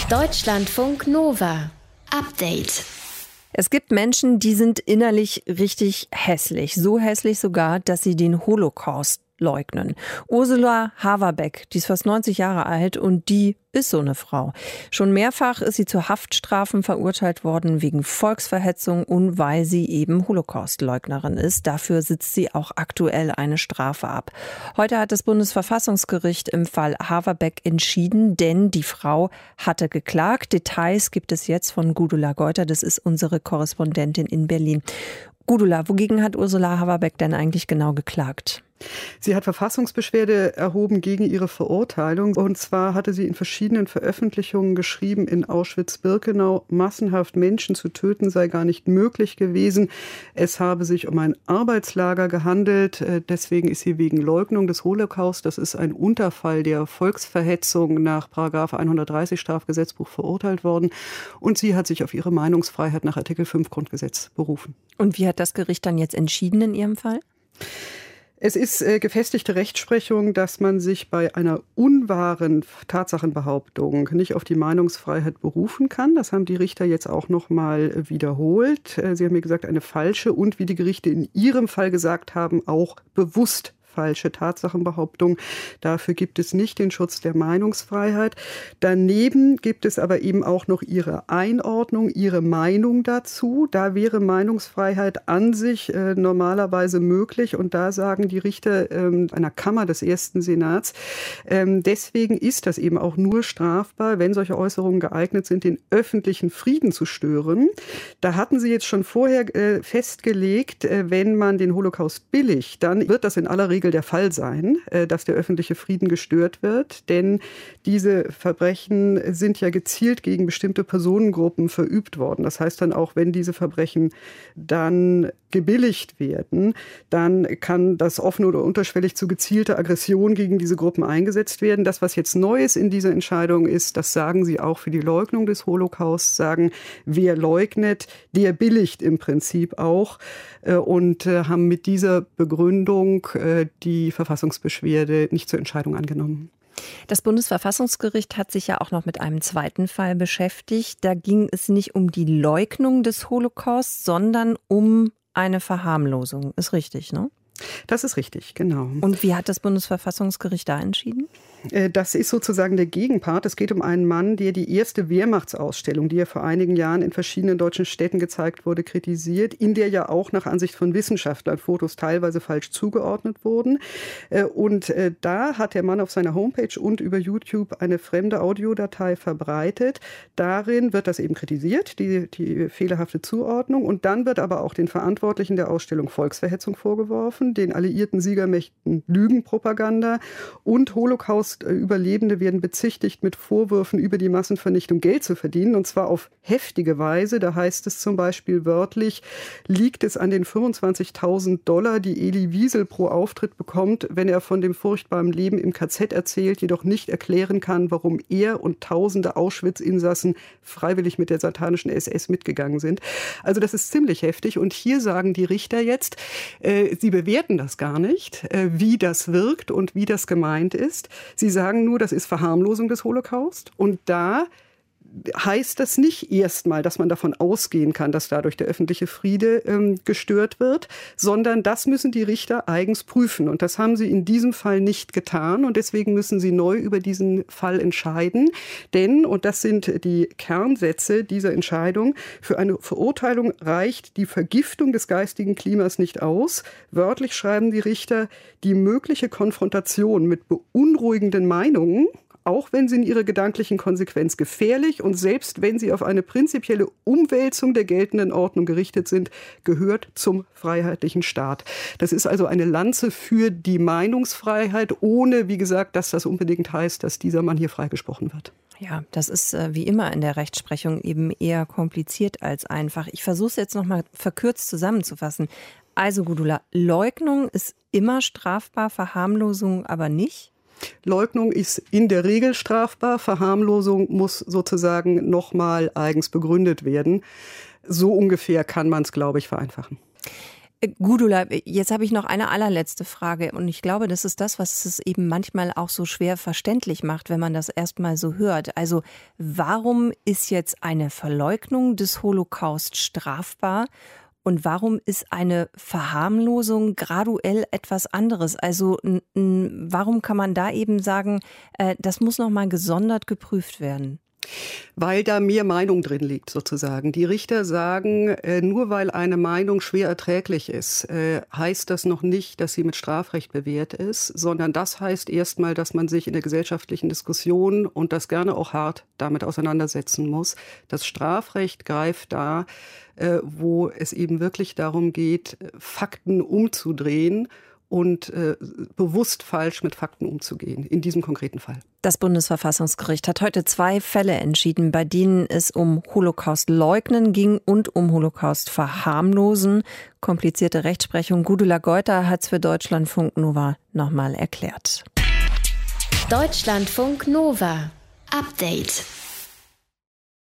Deutschlandfunk Nova. Update. Es gibt Menschen, die sind innerlich richtig hässlich. So hässlich sogar, dass sie den Holocaust leugnen. Ursula Haverbeck, die ist fast 90 Jahre alt und die ist so eine Frau. Schon mehrfach ist sie zu Haftstrafen verurteilt worden wegen Volksverhetzung und weil sie eben Holocaust-Leugnerin ist. Dafür sitzt sie auch aktuell eine Strafe ab. Heute hat das Bundesverfassungsgericht im Fall Haverbeck entschieden, denn die Frau hatte geklagt. Details gibt es jetzt von Gudula Geuter, das ist unsere Korrespondentin in Berlin. Gudula, wogegen hat Ursula Haverbeck denn eigentlich genau geklagt? Sie hat Verfassungsbeschwerde erhoben gegen ihre Verurteilung. Und zwar hatte sie in verschiedenen Veröffentlichungen geschrieben, in Auschwitz-Birkenau massenhaft Menschen zu töten sei gar nicht möglich gewesen. Es habe sich um ein Arbeitslager gehandelt. Deswegen ist sie wegen Leugnung des Holocaust, das ist ein Unterfall der Volksverhetzung nach § 130 Strafgesetzbuch verurteilt worden. Und sie hat sich auf ihre Meinungsfreiheit nach Artikel 5 Grundgesetz berufen. Und wie hat das Gericht dann jetzt entschieden in ihrem Fall? Es ist gefestigte Rechtsprechung, dass man sich bei einer unwahren Tatsachenbehauptung nicht auf die Meinungsfreiheit berufen kann. Das haben die Richter jetzt auch noch mal wiederholt. Sie haben mir gesagt, eine falsche und, wie die Gerichte in ihrem Fall gesagt haben, auch bewusst falsche Tatsachenbehauptung. Dafür gibt es nicht den Schutz der Meinungsfreiheit. Daneben gibt es aber eben auch noch ihre Einordnung, ihre Meinung dazu. Da wäre Meinungsfreiheit an sich normalerweise möglich. Und da sagen die Richter einer Kammer des ersten Senats, deswegen ist das eben auch nur strafbar, wenn solche Äußerungen geeignet sind, den öffentlichen Frieden zu stören. Da hatten sie jetzt schon vorher festgelegt, wenn man den Holocaust billigt, dann wird das in aller Regel der Fall sein, dass der öffentliche Frieden gestört wird, denn diese Verbrechen sind ja gezielt gegen bestimmte Personengruppen verübt worden. Das heißt dann auch, wenn diese Verbrechen dann gebilligt werden, dann kann das offen oder unterschwellig zu gezielter Aggression gegen diese Gruppen eingesetzt werden. Das, was jetzt neu ist in dieser Entscheidung ist, das sagen sie auch für die Leugnung des Holocaust, sagen, wer leugnet, der billigt im Prinzip auch und haben mit dieser Begründung die Verfassungsbeschwerde nicht zur Entscheidung angenommen. Das Bundesverfassungsgericht hat sich ja auch noch mit einem zweiten Fall beschäftigt. Da ging es nicht um die Leugnung des Holocaust, sondern um eine Verharmlosung. Ist richtig, ne? Das ist richtig, genau. Und wie hat das Bundesverfassungsgericht da entschieden? Das ist sozusagen der Gegenpart. Es geht um einen Mann, der die erste Wehrmachtsausstellung, die ja vor einigen Jahren in verschiedenen deutschen Städten gezeigt wurde, kritisiert, in der ja auch nach Ansicht von Wissenschaftlern Fotos teilweise falsch zugeordnet wurden. Und da hat der Mann auf seiner Homepage und über YouTube eine fremde Audiodatei verbreitet. Darin wird das eben kritisiert, die fehlerhafte Zuordnung. Und dann wird aber auch den Verantwortlichen der Ausstellung Volksverhetzung vorgeworfen, den alliierten Siegermächten Lügenpropaganda und Holocaust-Überlebende werden bezichtigt, mit Vorwürfen über die Massenvernichtung Geld zu verdienen, und zwar auf heftige Weise. Da heißt es zum Beispiel wörtlich, liegt es an den 25.000 $, die Elie Wiesel pro Auftritt bekommt, wenn er von dem furchtbaren Leben im KZ erzählt, jedoch nicht erklären kann, warum er und tausende Auschwitz-Insassen freiwillig mit der satanischen SS mitgegangen sind. Also das ist ziemlich heftig. Und hier sagen die Richter jetzt, sie bewerten das gar nicht, wie das wirkt und wie das gemeint ist. Sie sagen nur, das ist Verharmlosung des Holocaust. Und da heißt das nicht erstmal, dass man davon ausgehen kann, dass dadurch der öffentliche Friede gestört wird, sondern das müssen die Richter eigens prüfen. Und das haben sie in diesem Fall nicht getan. Und deswegen müssen sie neu über diesen Fall entscheiden. Denn, und das sind die Kernsätze dieser Entscheidung, für eine Verurteilung reicht die Vergiftung des geistigen Klimas nicht aus. Wörtlich schreiben die Richter, die mögliche Konfrontation mit beunruhigenden Meinungen, auch wenn sie in ihrer gedanklichen Konsequenz gefährlich und selbst wenn sie auf eine prinzipielle Umwälzung der geltenden Ordnung gerichtet sind, gehört zum freiheitlichen Staat. Das ist also eine Lanze für die Meinungsfreiheit, ohne, wie gesagt, dass das unbedingt heißt, dass dieser Mann hier freigesprochen wird. Ja, das ist wie immer in der Rechtsprechung eben eher kompliziert als einfach. Ich versuche es jetzt nochmal verkürzt zusammenzufassen. Also Gudula, Leugnung ist immer strafbar, Verharmlosung aber nicht? Leugnung ist in der Regel strafbar, Verharmlosung muss sozusagen nochmal eigens begründet werden. So ungefähr kann man es, glaube ich, vereinfachen. Gudula, jetzt habe ich noch eine allerletzte Frage und ich glaube, das ist das, was es eben manchmal auch so schwer verständlich macht, wenn man das erstmal so hört. Also warum ist jetzt eine Verleugnung des Holocaust strafbar und warum ist eine Verharmlosung graduell etwas anderes? Also warum kann man da eben sagen, das muss nochmal gesondert geprüft werden? Weil da mehr Meinung drin liegt, sozusagen. Die Richter sagen, nur weil eine Meinung schwer erträglich ist, heißt das noch nicht, dass sie mit Strafrecht bewährt ist, sondern das heißt erstmal, dass man sich in der gesellschaftlichen Diskussion und das gerne auch hart damit auseinandersetzen muss. Das Strafrecht greift da, wo es eben wirklich darum geht, Fakten umzudrehen und bewusst falsch mit Fakten umzugehen, in diesem konkreten Fall. Das Bundesverfassungsgericht hat heute 2 Fälle entschieden, bei denen es um Holocaust-Leugnen ging und um Holocaust-Verharmlosen. Komplizierte Rechtsprechung. Gudula Geuter hat es für Deutschlandfunk Nova nochmal erklärt. Deutschlandfunk Nova. Update.